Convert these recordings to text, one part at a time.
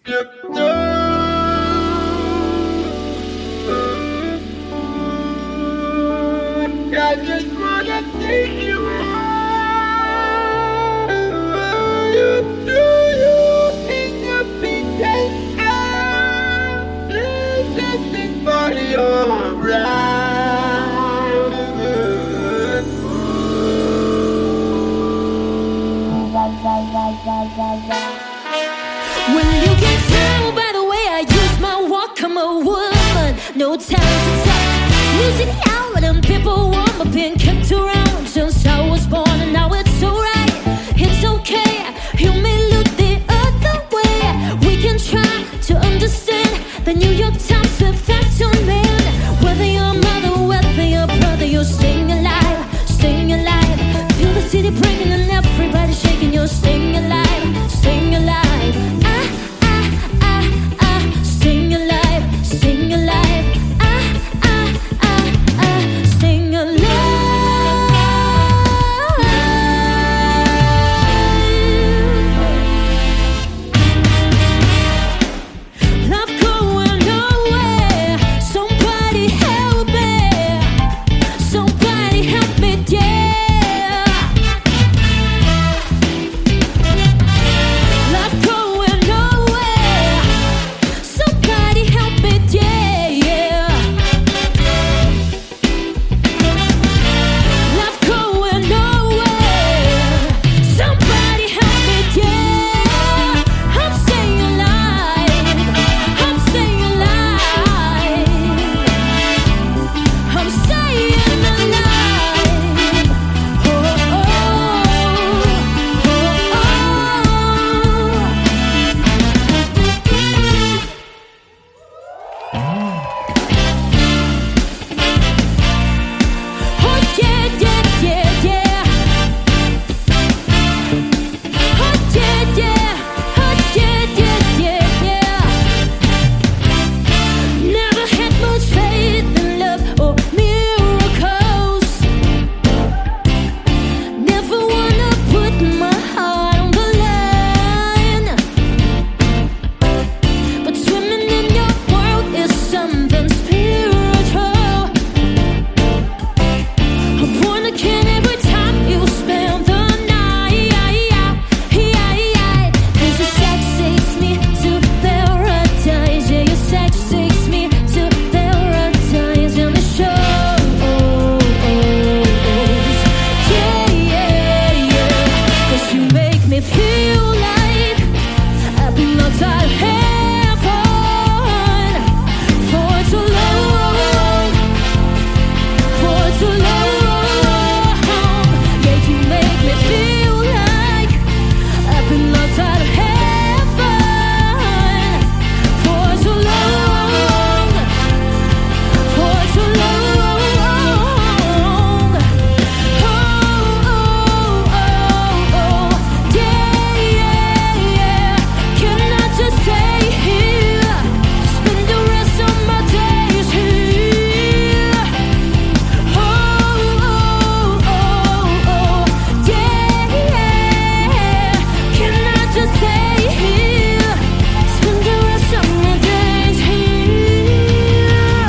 I just wanna take you home. Do you think you'll be down? There's everybody around. When you can tell by the way I use my walk, I'm a woman, no time to talk. Music out and people warm up, been kept around since I was born, and now it's alright, it's okay. You may look the other way. We can try to understand the New York Times effect on men. Whether you're a mother, whether you're a brother, you're staying alive, staying alive. Feel the city breaking and everybody shaking. You're staying alive, staying alive. Staying alive, staying alive. Staying alive. Love going nowhere. Somebody help me. Somebody help me, yeah. Love going nowhere. Somebody help me, yeah. Love going nowhere. Somebody help me, yeah. I'm staying alive. I'm staying alive. I'm staying alive. Oh, oh, oh, yeah, yeah, yeah, yeah. Oh, yeah, yeah. Oh, yeah, yeah, yeah, yeah. Never had much faith in love or miracles. Never wanna put my heart on the line. But swimming in your world is something spiritual. I'm born again every time you spend the night. Cause your sex takes me to paradise. Yeah, your sex takes me to paradise. And the show yeah, yeah, yeah. Cause you make me feel like I've been locked out of heaven for too long. For too long. Yeah, you make me feel like I've been locked out of heaven for too long. For too long. Yeah, yeah, yeah. Can I just stay here? Spend the rest of my days here. Yeah. Can I just stay here? Spend the rest of my days here.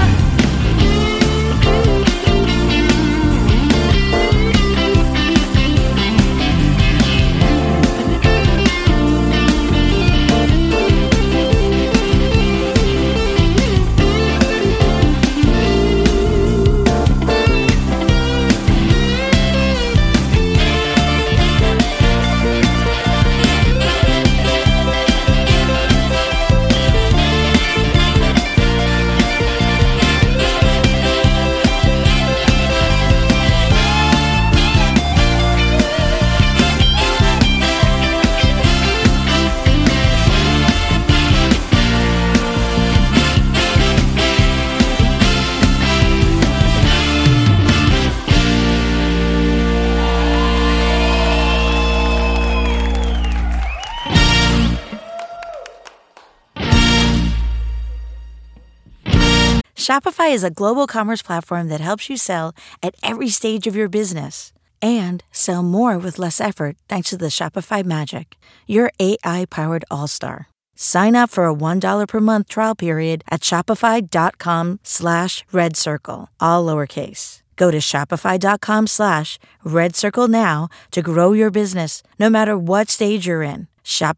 Shopify is a global commerce platform that helps you sell at every stage of your business and sell more with less effort thanks to the Shopify Magic, your AI-powered all-star. Sign up for a $1 per month trial period at shopify.com/redcircle, all lowercase. Go to shopify.com/redcircle now to grow your business, no matter what stage you're in.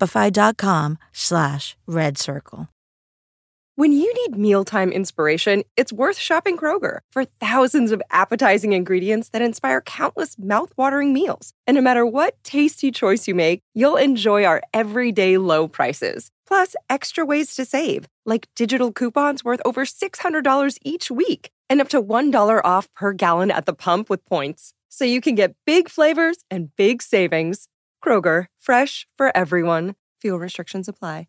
Shopify.com/redcircle. When you need mealtime inspiration, it's worth shopping Kroger for thousands of appetizing ingredients that inspire countless mouth-watering meals. And no matter what tasty choice you make, you'll enjoy our everyday low prices. Plus, extra ways to save, like digital coupons worth over $600 each week and up to $1 off per gallon at the pump with points. So you can get big flavors and big savings. Kroger, fresh for everyone. Fuel restrictions apply.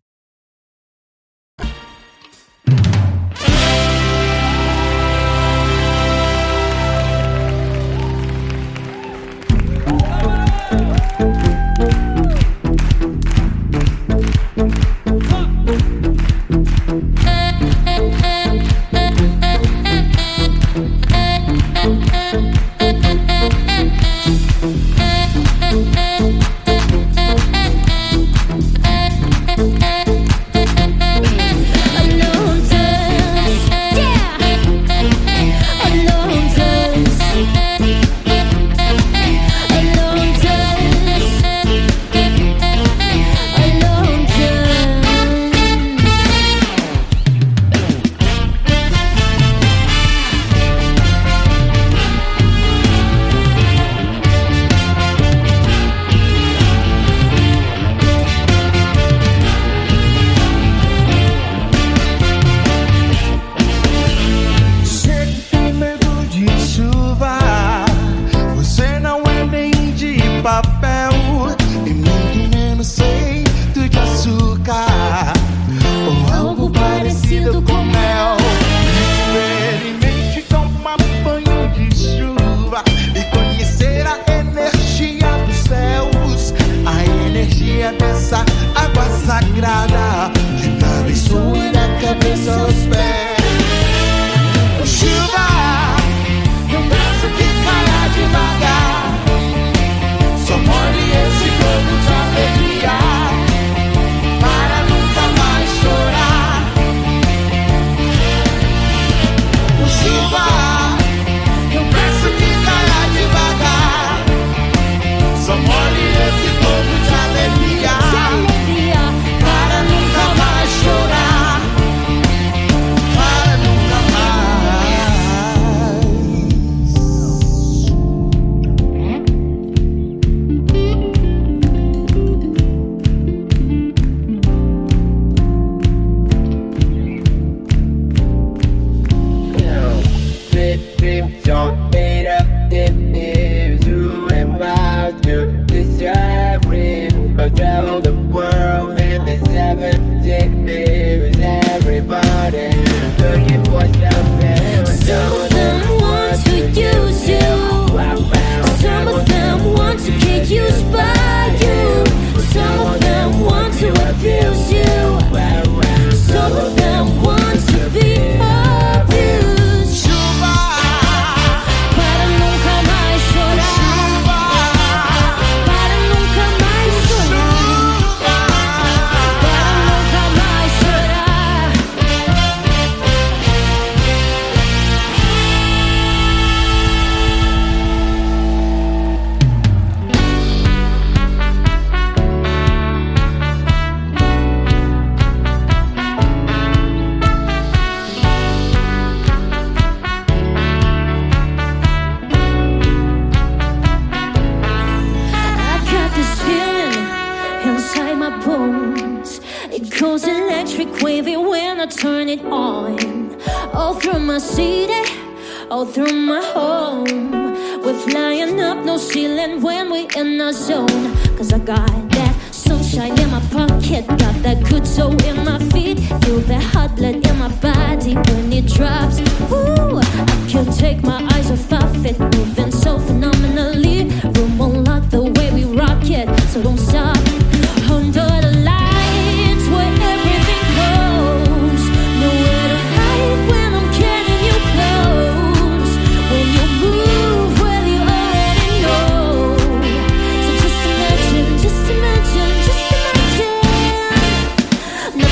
No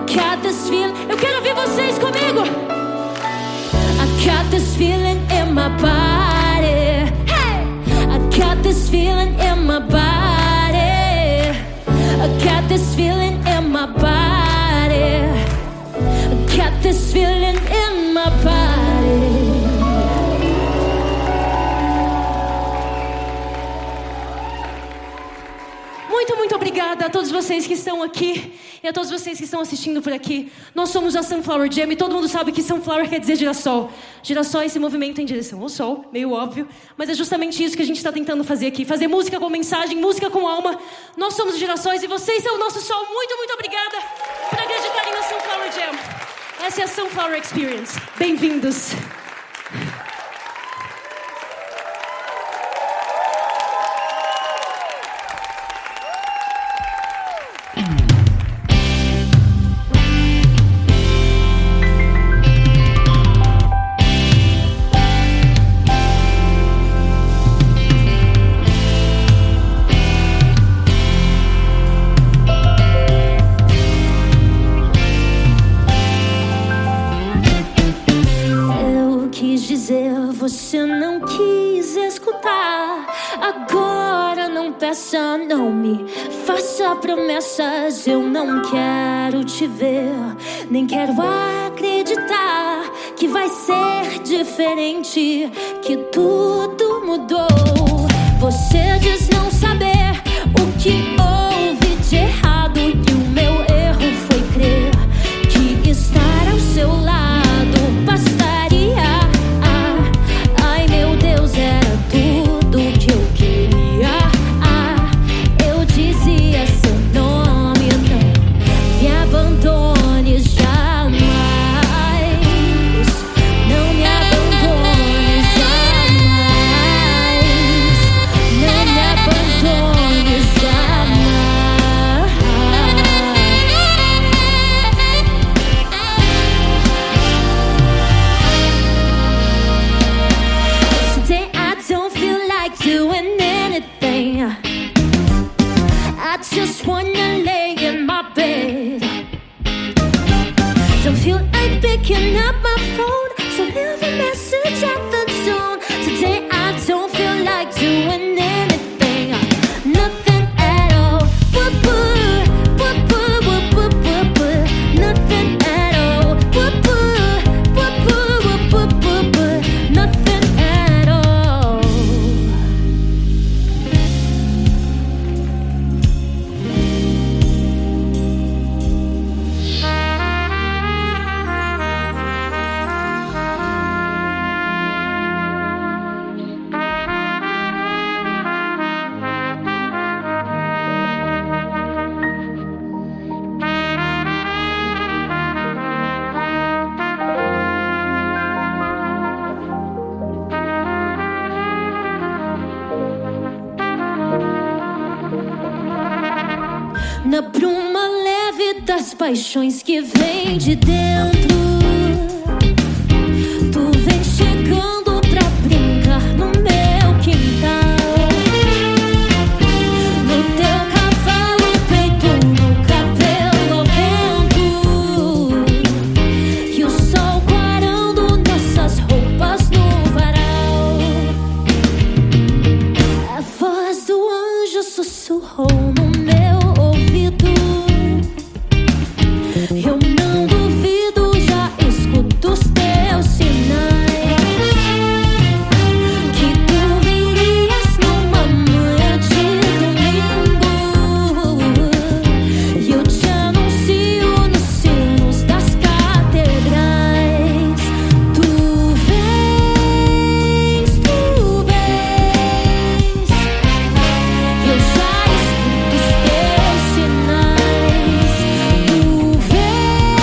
got this feeling. Eu quero ouvir vocês comigo. I got this feeling in my body. Hey! I got this feeling in my body. I got this feeling in my body. I got this feeling in my body. Muito obrigada a todos vocês que estão aqui e a todos vocês que estão assistindo por aqui. Nós somos a Sunflower Jam e todo mundo sabe que Sunflower quer dizer girassol. Girassol é esse movimento em direção ao sol, meio óbvio, mas é justamente isso que a gente está tentando fazer aqui. Fazer música com mensagem, música com alma. Nós somos os girassóis e vocês são o nosso sol. Muito obrigada por acreditarem na Sunflower Jam. Essa é a Sunflower Experience. Bem-vindos. Você não quis escutar. Agora não peça, não me faça promessas. Eu não quero te ver, nem quero acreditar que vai ser diferente, que tudo mudou. Você diz não saber o que houve de errado, que o meu erro foi crer que estar ao seu lado bastaria. Era tudo que eu queria. Eu dizia seu nome, não me abandone jamais. Não me abandone jamais. Não me abandone jamais. Today I don't feel like doing anything. I just wanna lay in my bed. Don't feel like picking up my phone, so leave a message at the tone. Today I don't feel like doing anything. Nothing at all. Nothing at all. Nothing at all. Na bruma leve das paixões que vem de dentro, tu vem chegando pra brincar no meu quintal. No teu cavalo, peito no cabelo ao vento, e o sol quarando nossas roupas no varal. A voz do anjo sussurrou no meu ouvido. Eu não duvido, já escuto os teus sinais, que tu virias numa manhã de domingo. E eu te anuncio nos sinos das catedrais. Tu vens, tu vens. Eu já escuto os teus sinais. Tu vens.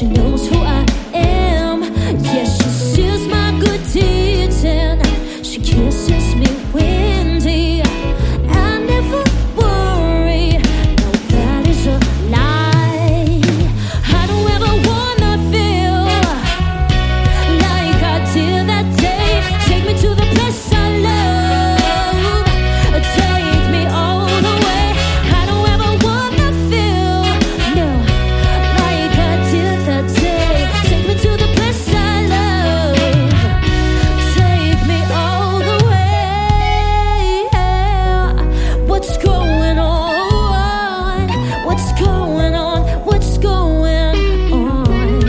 She knows who I am. Yeah, she sees my good deeds and she kisses me windy. I never worry. No, that is a lie. I don't ever wanna feel like I did that day. Take me to the place I love. Take me all the way. I don't ever wanna feel no like I did that day. Take me to the place I love. Take me all the way. What's going on? What's going on? What's going on?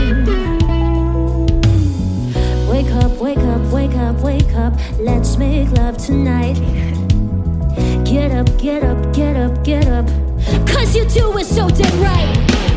Wake up, wake up, wake up, wake up. Let's make love tonight. Get up, get up, get up, get up. 'Cause you do it so damn right.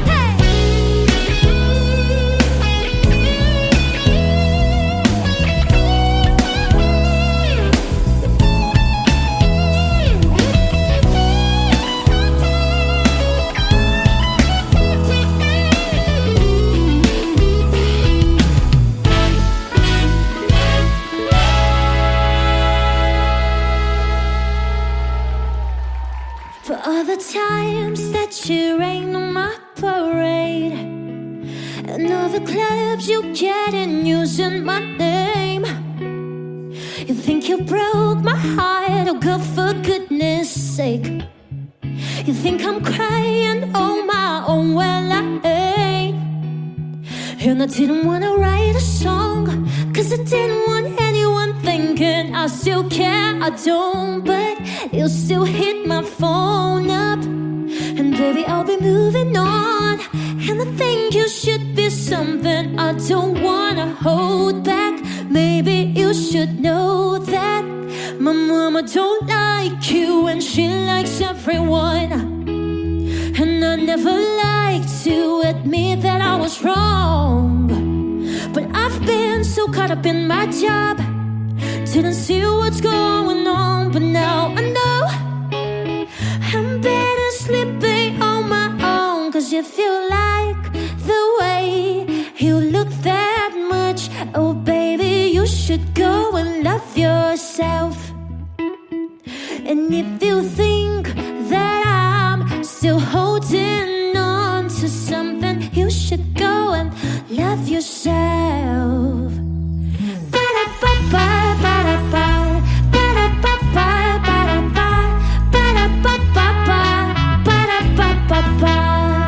For all the times that you rain on my parade, and all the clubs you get in using my name. You think you broke my heart, oh girl, for goodness sake. You think I'm crying on my own, well I ain't. And I didn't wanna write a song, 'cause I didn't want anyone thinking I still care. I don't, but you still hit my phone up. And baby, I'll be moving on. And I think you should be something I don't wanna hold back. Maybe you should know that my mama don't like you and she likes everyone. And I never liked to admit that I was wrong. But I've been so caught up in my job, didn't see what's going on. But now I know I'm better sleeping on my own. 'Cause if you like the way you look that much, oh baby, you should go and love yourself. And if you think that I'm still holding on to something, you should go and love yourself. Ba-da-ba-ba, ba-da-ba, ba-da-ba-ba, ba-da-ba, ba-da-ba-ba-ba, ba-da-ba-ba-ba.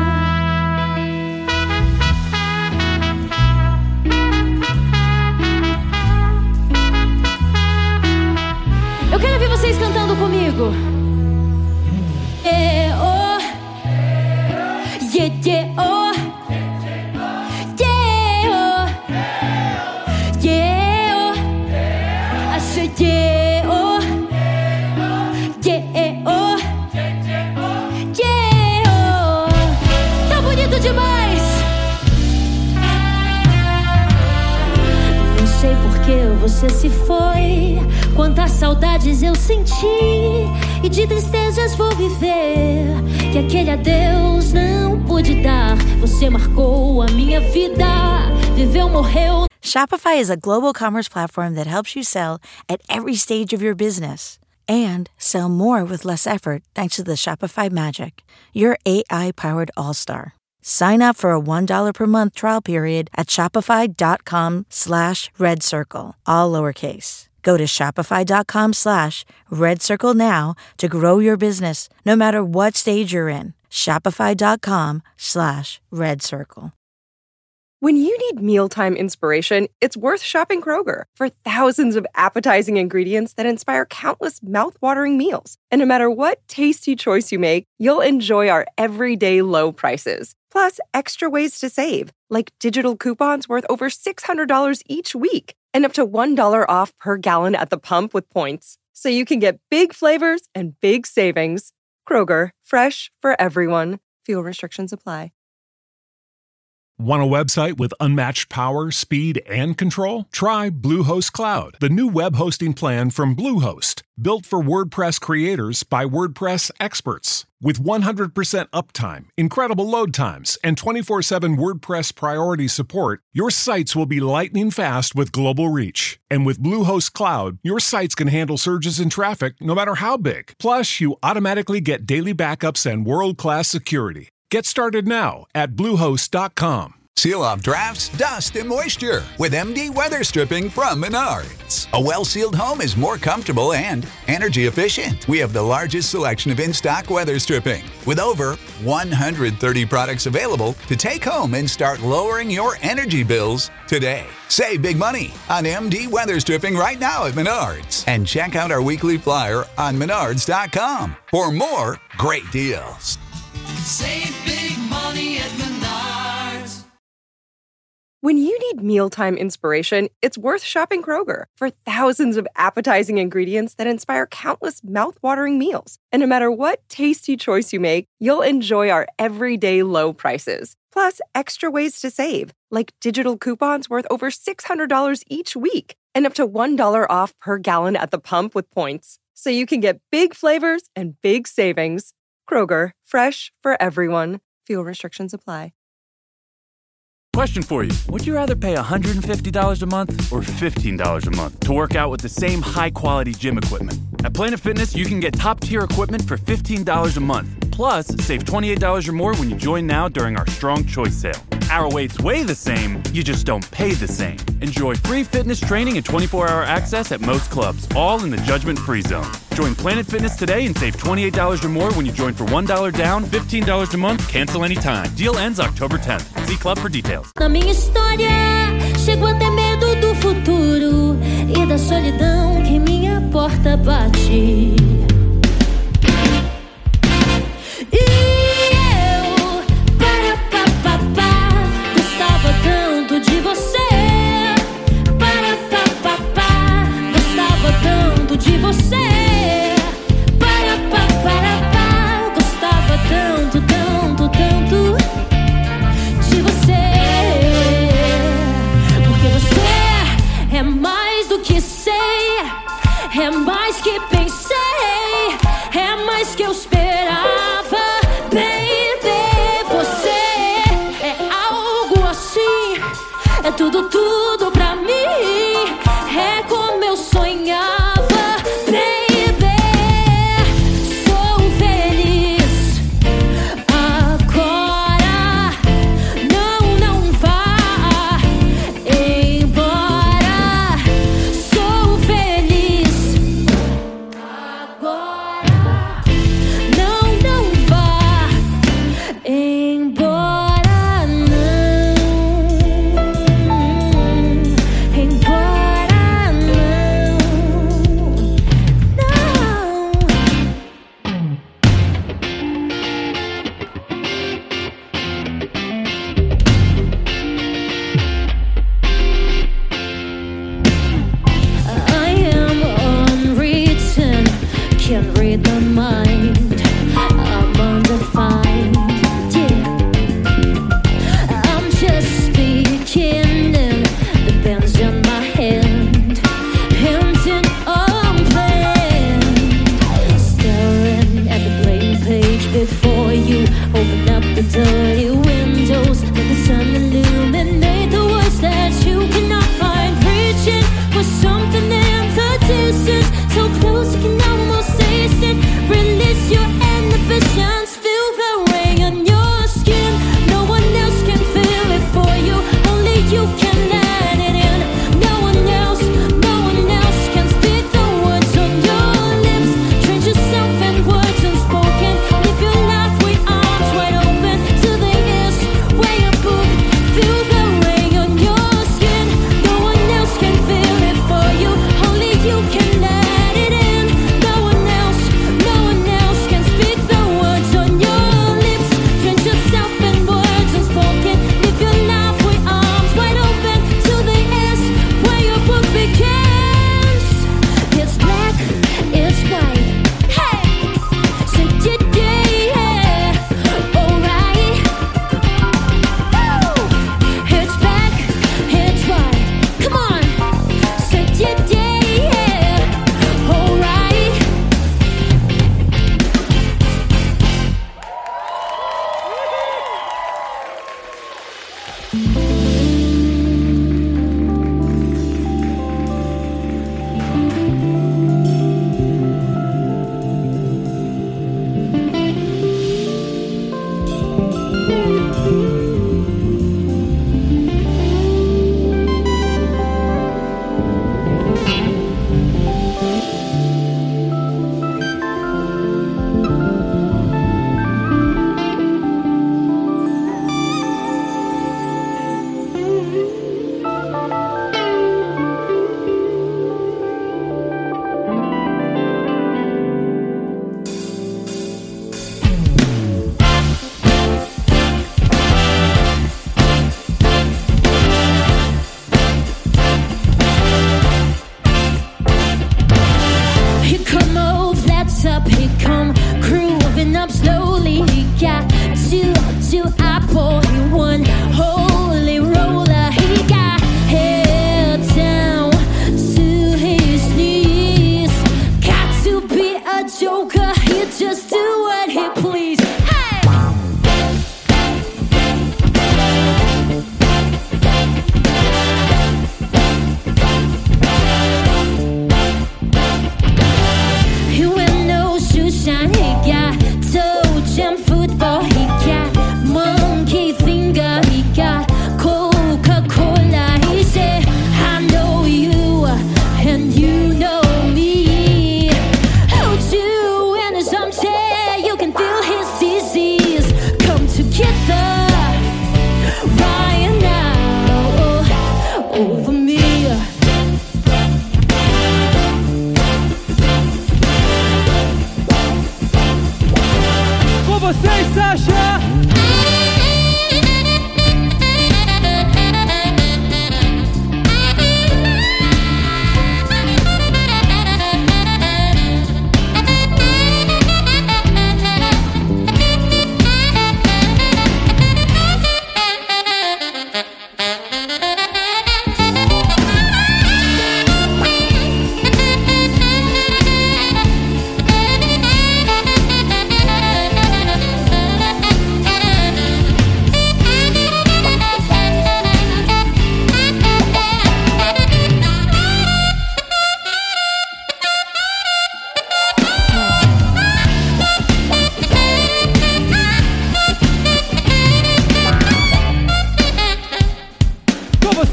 Eu quero ver vocês cantando comigo. Yeah, oh. Yeah, yeah, oh. Yeah, oh. Yeah, oh. I said yeah, oh. Yeah, oh. Yeah, oh. Tá bonito demais. Não sei por que você se foi, quantas saudades eu senti, e de tristezas vou viver, que aquele adeus não pude dar. Você marcou a minha vida, viveu, morreu. Shopify is a global commerce platform that helps you sell at every stage of your business and sell more with less effort thanks to the Shopify Magic, your AI-powered all-star. Sign up for a $1 per month trial period at shopify.com/redcircle, all lowercase. Go to shopify.com/redcircle now to grow your business, no matter what stage you're in. Shopify.com/redcircle. When you need mealtime inspiration, it's worth shopping Kroger for thousands of appetizing ingredients that inspire countless mouth-watering meals. And no matter what tasty choice you make, you'll enjoy our everyday low prices. Plus, extra ways to save, like digital coupons worth over $600 each week and up to $1 off per gallon at the pump with points. So you can get big flavors and big savings. Kroger, fresh for everyone. Fuel restrictions apply. Want a website with unmatched power, speed, and control? Try Bluehost Cloud, the new web hosting plan from Bluehost, built for WordPress creators by WordPress experts. With 100% uptime, incredible load times, and 24/7 WordPress priority support, your sites will be lightning fast with global reach. And with Bluehost Cloud, your sites can handle surges in traffic no matter how big. Plus, you automatically get daily backups and world-class security. Get started now at Bluehost.com. Seal off drafts, dust, and moisture with MD Weather Stripping from Menards. A well-sealed home is more comfortable and energy efficient. We have the largest selection of in-stock weather stripping with over 130 products available to take home and start lowering your energy bills today. Save big money on MD Weather Stripping right now at Menards. And check out our weekly flyer on Menards.com for more great deals. Save big money at Menards. When you need mealtime inspiration, it's worth shopping Kroger for thousands of appetizing ingredients that inspire countless mouth-watering meals. And no matter what tasty choice you make, you'll enjoy our everyday low prices. Plus, extra ways to save, like digital coupons worth over $600 each week and up to $1 off per gallon at the pump with points. So you can get big flavors and big savings. Kroger, fresh for everyone. Fuel restrictions apply. Question for you. Would you rather pay $150 a month or $15 a month to work out with the same high-quality gym equipment? At Planet Fitness, you can get top-tier equipment for $15 a month. Plus, save $28 or more when you join now during our Strong Choice sale. Our weights weigh the same, you just don't pay the same. Enjoy free fitness training and 24-hour access at most clubs, all in the judgment-free zone. Join Planet Fitness today and save $28 or more when you join for $1 down, $15 a month, cancel anytime. Deal ends October 10th. See club for details. Na minha história, chego até medo do futuro e da solidão que minha porta bate. E eu, gostava tanto de você. Gostava tanto de você. Gostava tanto, tanto, tanto de você. Porque você é mais do que sei, é mais que pensei, é mais que eu esperava, baby. Você é algo assim, é tudo, tudo pra mim, é como eu sonhava, baby. Sou feliz agora, não vá embora. Sou feliz agora, não vá embora, não.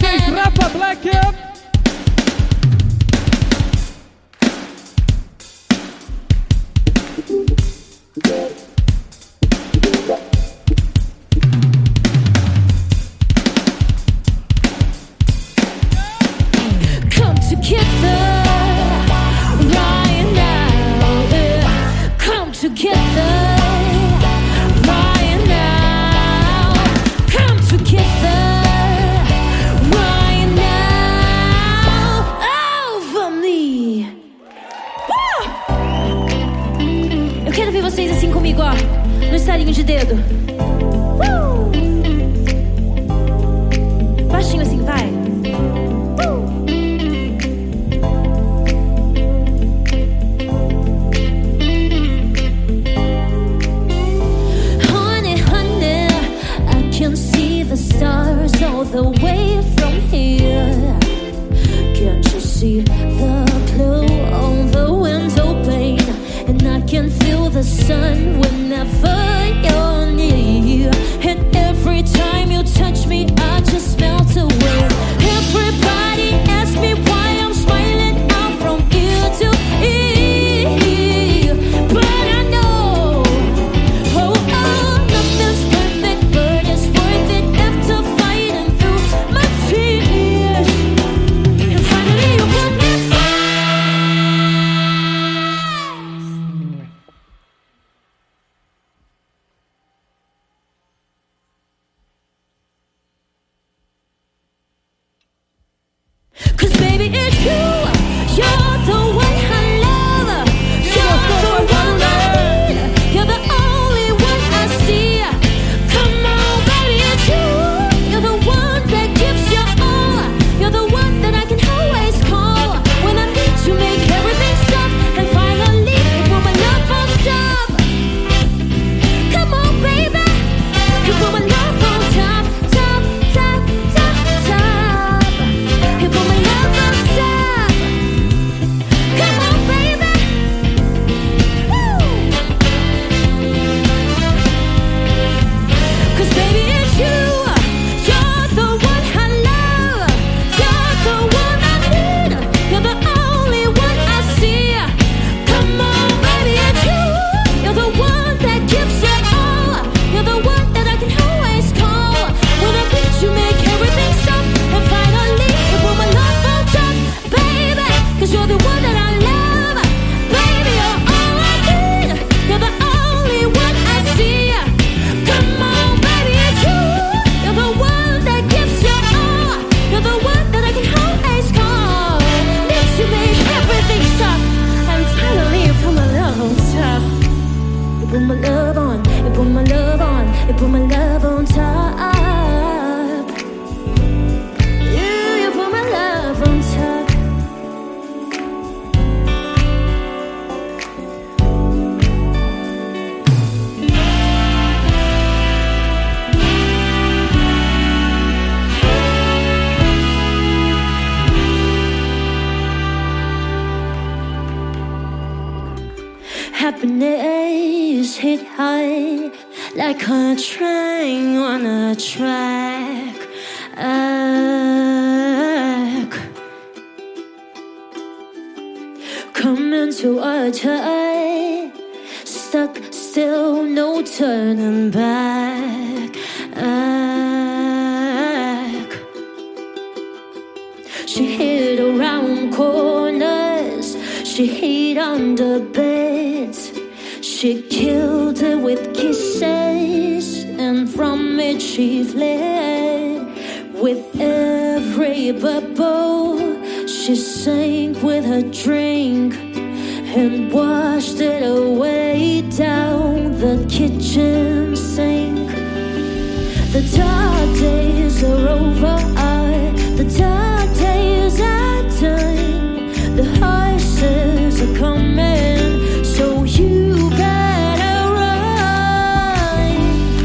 vocês, Rafa Black. Come together right now. Come together right now. Come together right now. Over me. Eu quero ver vocês assim comigo, ó, no estalinho de dedo. Baixinho assim, vai. Honey, honey, I can see the stars all the way from here. Can't you see the glow on the window pane? And I can feel the sun whenever you're near. And every time you touch me, I just melt away. Everybody asks me why I'm smiling out from ear to ear. But I know, oh, nothing's perfect, but it's worth it after fighting through my tears. And finally you put me Cause baby it's you, you're the one I love. You're the one I need. You're the only one I see. Come on baby it's you. You're the one that gives your all. You're the one that I can always call when I need to make everything stop. And finally put my love on top. Come on baby, you put my love on top, top, top, top, top. You put my love on top. Come on baby. Woo. Cause baby it's you. You're the one I love. You're the one I need. You're the only one I see. Come on baby it's you. You're the one that gives it all. You're the one that I can always call when I need to make everything stop. And finally you put my love on top, baby. Cause you're the one that I love. Baby you're all I need. You're the only one I see. Come on baby it's you. You're the one that gives you all. You're the one that I can always call. Need to make everything stop. And finally you put my love on top. You put my love on. You put my love on. You put my love on top. You put my love on top. Happiness hit high like a train on a track. Coming to a tie, stuck still, no turning back. She hid around corners, she hid under beds. She killed it with kisses, and from it she fled. With every bubble, she sank with her drink and washed it away down the kitchen sink. The dark days are over, the dark days are done. The horses are coming, so you better run.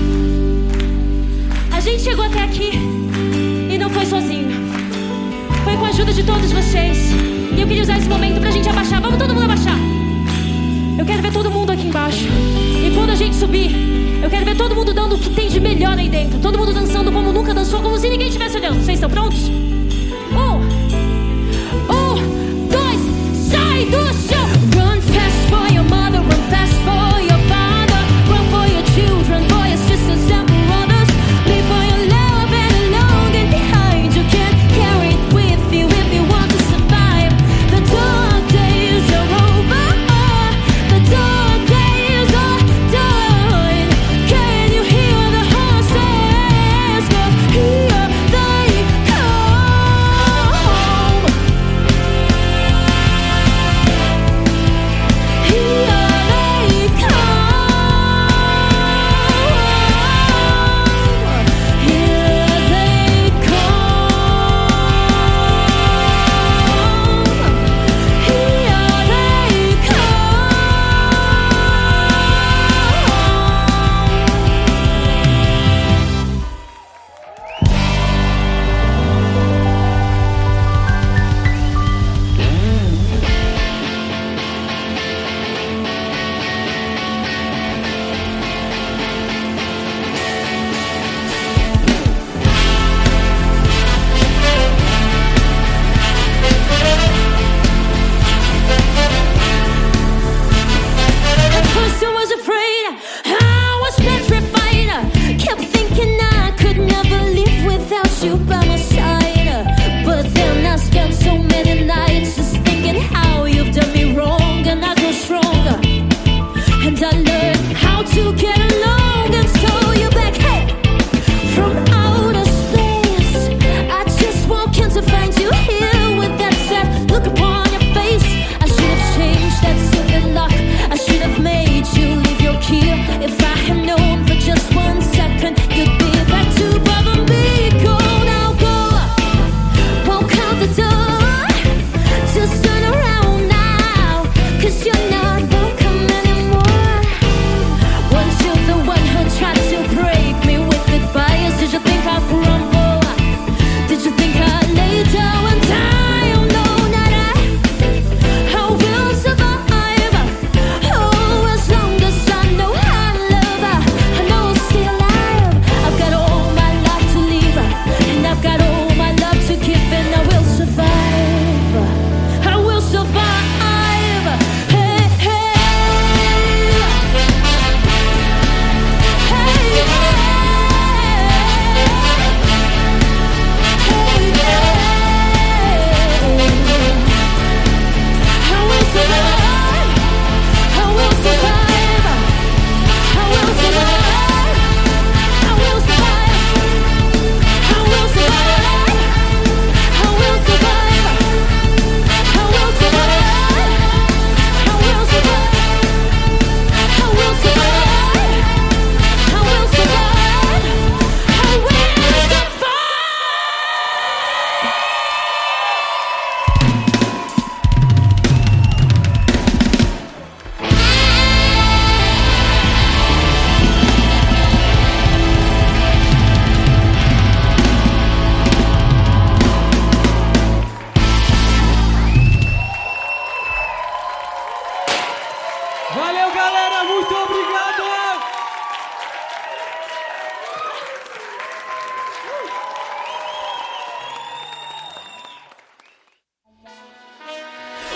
A gente chegou até aqui e não foi sozinho. Foi com a ajuda de todos vocês. E eu queria usar esse momento pra gente abaixar. Vamos todo mundo abaixar. Eu quero ver todo mundo aqui embaixo. E quando a gente subir, eu quero ver todo mundo dando o que tem de melhor aí dentro. Todo mundo dançando como nunca dançou, como se ninguém estivesse olhando. Vocês estão prontos?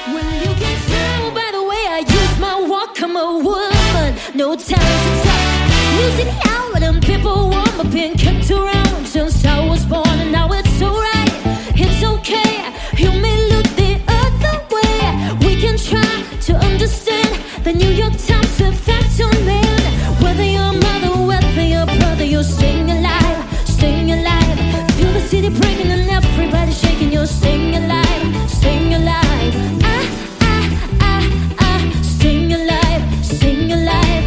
When you can tell by the way I use my walk, I'm a woman, no time to talk. Music out and people warm up and kept around since I was born, and now it's alright, it's okay. You may look the other way. We can try to understand the New York Times effect on men. Whether you're a mother, whether you're a brother, you're staying alive, staying alive. Feel the city breaking and everybody shaking. You're staying alive, staying alive. Staying alive, staying alive.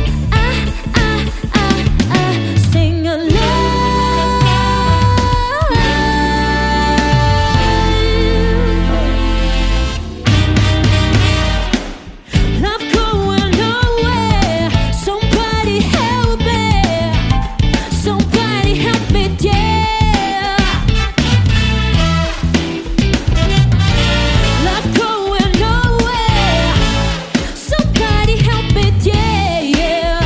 Staying alive. Love going nowhere. Somebody help me. Somebody help me, yeah. Love going nowhere. Somebody help me, yeah.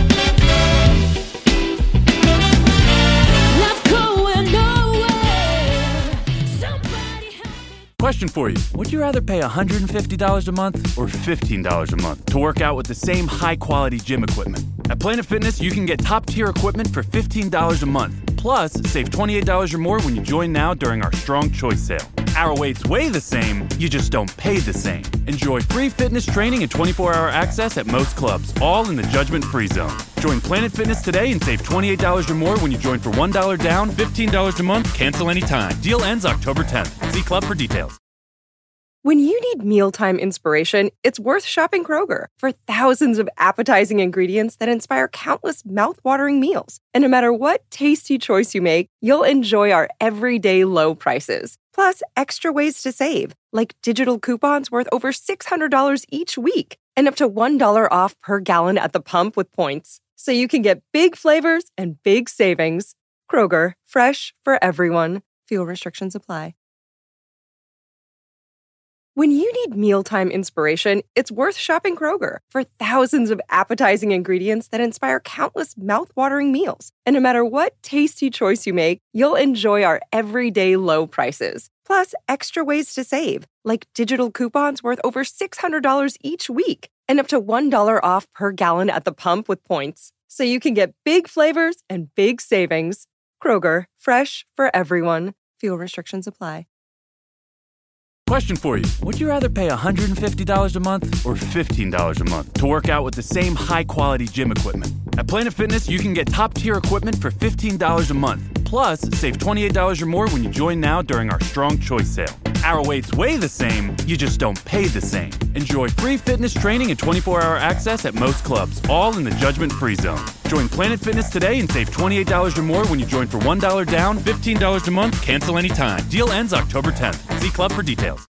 Love going nowhere. Somebody help me. Question for you. Would you rather pay $150 a month or $15 a month to work out with the same high-quality gym equipment? At Planet Fitness, you can get top-tier equipment for $15 a month. Plus, save $28 or more when you join now during our Strong Choice sale. Our weights weigh the same, you just don't pay the same. Enjoy free fitness training and 24-hour access at most clubs, all in the judgment-free zone. Join Planet Fitness today and save $28 or more when you join for $1 down, $15 a month, cancel anytime. Deal ends October 10th. See club for details. When you need mealtime inspiration, it's worth shopping Kroger for thousands of appetizing ingredients that inspire countless mouth-watering meals. And no matter what tasty choice you make, you'll enjoy our everyday low prices. Plus, extra ways to save, like digital coupons worth over $600 each week and up to $1 off per gallon at the pump with points. So you can get big flavors and big savings. Kroger, fresh for everyone. Fuel restrictions apply. When you need mealtime inspiration, it's worth shopping Kroger for thousands of appetizing ingredients that inspire countless mouth-watering meals. And no matter what tasty choice you make, you'll enjoy our everyday low prices. Plus, extra ways to save, like digital coupons worth over $600 each week and up to $1 off per gallon at the pump with points. So you can get big flavors and big savings. Kroger, fresh for everyone. Fuel restrictions apply. Question for you. Would you rather pay $150 a month or $15 a month to work out with the same high-quality gym equipment? At Planet Fitness, you can get top-tier equipment for $15 a month. Plus, save $28 or more when you join now during our Strong Choice sale. Our weights weigh the same, you just don't pay the same. Enjoy free fitness training and 24-hour access at most clubs, all in the judgment-free zone. Join Planet Fitness today and save $28 or more when you join for $1 down, $15 a month, cancel anytime. Deal ends October 10th. See club for details.